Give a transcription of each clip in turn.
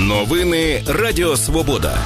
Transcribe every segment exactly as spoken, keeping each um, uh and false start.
Новини Радіо Свобода.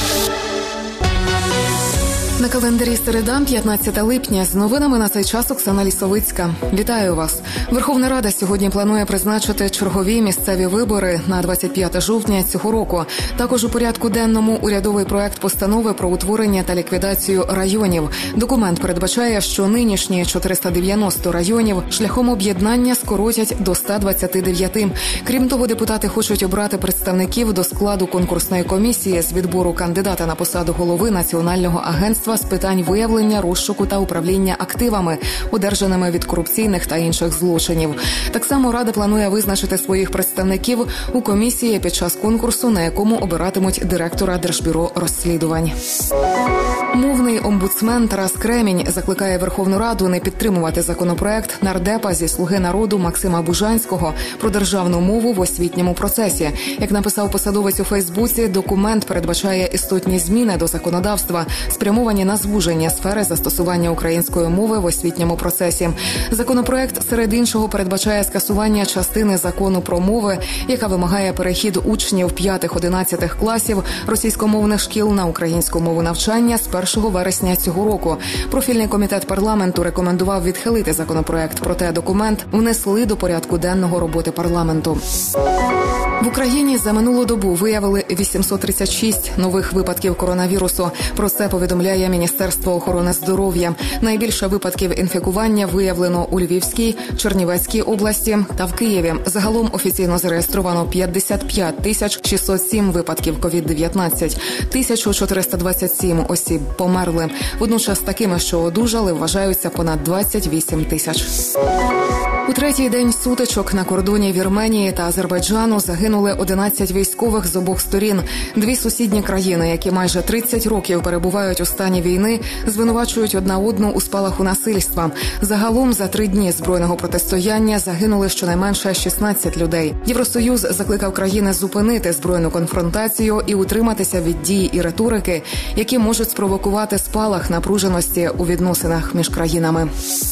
На календарі середа, п'ятнадцяте липня. З новинами на цей час Оксана Лісовицька. Вітаю вас. Верховна Рада сьогодні планує призначити чергові місцеві вибори на двадцять п'яте жовтня цього року. Також у порядку денному урядовий проект постанови про утворення та ліквідацію районів. Документ передбачає, що нинішні чотириста дев'яносто районів шляхом об'єднання скоротять до ста двадцяти дев'яти. Крім того, депутати хочуть обрати представників до складу конкурсної комісії з відбору кандидата на посаду голови Національного агентства з питань виявлення, розшуку та управління активами, одержаними від корупційних та інших злочинів. Так само Рада планує визначити своїх представників у комісії під час конкурсу, на якому обиратимуть директора Держбюро розслідувань. Мовний омбудсмен Тарас Кремінь закликає Верховну Раду не підтримувати законопроект нардепа зі «Слуги народу» Максима Бужанського про державну мову в освітньому процесі. Як написав посадовець у Фейсбуці, документ передбачає істотні зміни до законодавства, спрямовані на звуження сфери застосування української мови в освітньому процесі. Законопроект, серед іншого, передбачає скасування частини закону про мови, яка вимагає перехід учнів п'ятих-одинадцятих класів російськомовних шкіл на українську мову навчання з першого вересня цього року. Профільний комітет парламенту рекомендував відхилити законопроект, проте документ внесли до порядку денного роботи парламенту. В Україні за минулу добу виявили вісімсот тридцять шість нових випадків коронавірусу. Про це повідомляє Міністерство охорони здоров'я. Найбільше випадків інфікування виявлено у Львівській, Чернівецькій області та в Києві. Загалом офіційно зареєстровано п'ятдесят п'ять тисяч шістсот сім випадків ковід дев'ятнадцять. тисяча чотириста двадцять сім осіб померли. Водночас такими, що одужали, вважаються понад двадцять вісім тисяч. У третій день сутичок на кордоні Вірменії та Азербайджану загинули одинадцять військових з обох сторін. Дві сусідні країни, які майже тридцять років перебувають у стані війни, звинувачують одна одну у спалаху насильства. Загалом за три дні збройного протистояння загинули щонайменше шістнадцять людей. Євросоюз закликав країни зупинити збройну конфронтацію і утриматися від дій і риторики, які можуть спровокувати спалах напруженості у відносинах між країнами.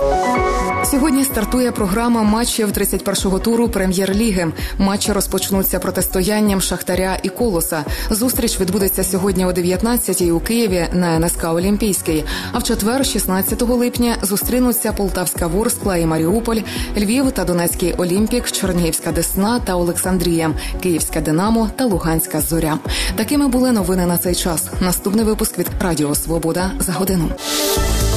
Сьогодні стартує програма матчів тридцять першого туру Прем'єр-ліги. Матчі розпочнуться протистоянням Шахтаря і Колоса. Зустріч відбудеться сьогодні о дев'ятнадцятій у Києві на ен ес ка «Олімпійський». А в четвер, шістнадцятого липня, зустрінуться Полтавська Ворскла і Маріуполь, Львів та Донецький Олімпік, Чернігівська Десна та Олександрія, Київська Динамо та Луганська Зоря. Такими були новини на цей час. Наступний випуск від Радіо Свобода за годину.